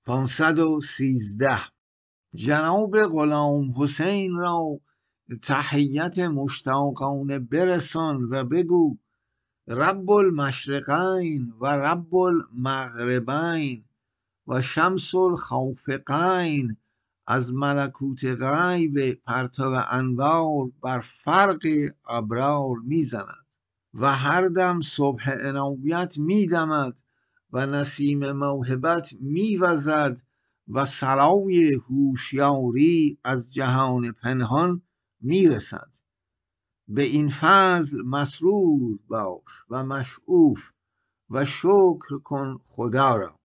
513 جناب غلام حسین را تحیت مشتاقانه برسان و بگو رب المشرقین و رب المغربین و شمس الخوفقین از ملکوت غیب پرتو انوار بر فرق ابرار میزند و هر دم صبح عنایت میدمد و نسیم موهبت میوزد و صلای هوشیاری از جهان پنهان میرسد. به این فضل مسرور باش و مشعوف و شکر کن خدا را.